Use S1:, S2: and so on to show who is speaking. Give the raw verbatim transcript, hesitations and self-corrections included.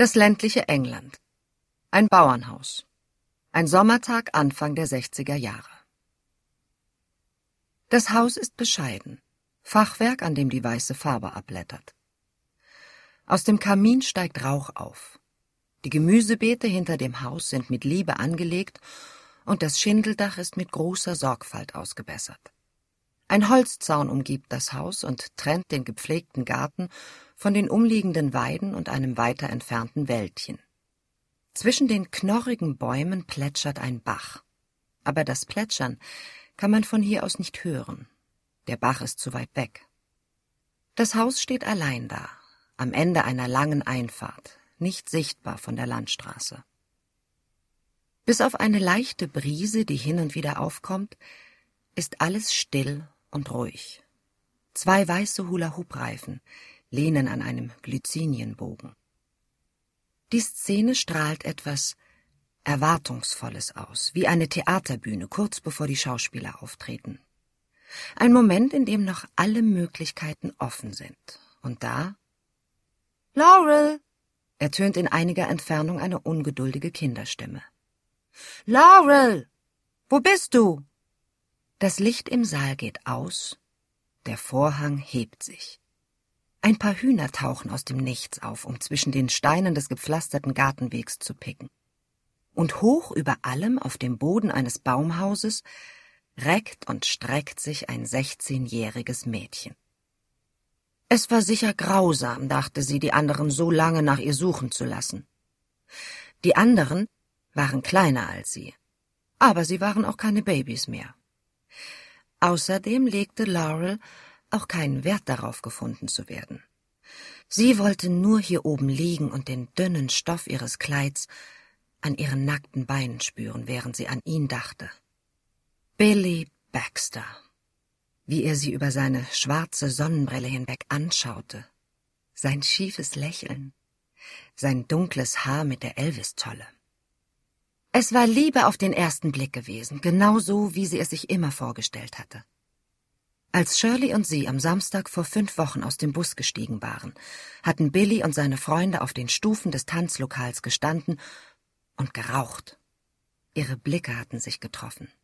S1: Das ländliche England. Ein Bauernhaus. Ein Sommertag Anfang der sechziger Jahre. Das Haus ist bescheiden. Fachwerk, an dem die weiße Farbe abblättert. Aus dem Kamin steigt Rauch auf. Die Gemüsebeete hinter dem Haus sind mit Liebe angelegt und das Schindeldach ist mit großer Sorgfalt ausgebessert. Ein Holzzaun umgibt das Haus und trennt den gepflegten Garten von den umliegenden Weiden und einem weiter entfernten Wäldchen. Zwischen den knorrigen Bäumen plätschert ein Bach. Aber das Plätschern kann man von hier aus nicht hören. Der Bach ist zu weit weg. Das Haus steht allein da, am Ende einer langen Einfahrt, nicht sichtbar von der Landstraße. Bis auf eine leichte Brise, die hin und wieder aufkommt, ist alles still und ruhig. Zwei weiße Hula-Hoop-Reifen lehnen an einem Glycinienbogen. Die Szene strahlt etwas Erwartungsvolles aus, wie eine Theaterbühne, kurz bevor die Schauspieler auftreten. Ein Moment, in dem noch alle Möglichkeiten offen sind. Und da... »Laurel«, ertönt in einiger Entfernung eine ungeduldige Kinderstimme. »Laurel, wo bist du?« Das Licht im Saal geht aus, der Vorhang hebt sich. Ein paar Hühner tauchen aus dem Nichts auf, um zwischen den Steinen des gepflasterten Gartenwegs zu picken. Und hoch über allem auf dem Boden eines Baumhauses reckt und streckt sich ein sechzehnjähriges Mädchen. Es war sicher grausam, dachte sie, die anderen so lange nach ihr suchen zu lassen. Die anderen waren kleiner als sie, aber sie waren auch keine Babys mehr. Außerdem legte Laurel auch keinen Wert darauf, gefunden zu werden. Sie wollte nur hier oben liegen und den dünnen Stoff ihres Kleids an ihren nackten Beinen spüren, während sie an ihn dachte. Billy Baxter, wie er sie über seine schwarze Sonnenbrille hinweg anschaute, sein schiefes Lächeln, sein dunkles Haar mit der Elvis-Tolle. Es war Liebe auf den ersten Blick gewesen, genau so, wie sie es sich immer vorgestellt hatte. Als Shirley und sie am Samstag vor fünf Wochen aus dem Bus gestiegen waren, hatten Billy und seine Freunde auf den Stufen des Tanzlokals gestanden und geraucht. Ihre Blicke hatten sich getroffen.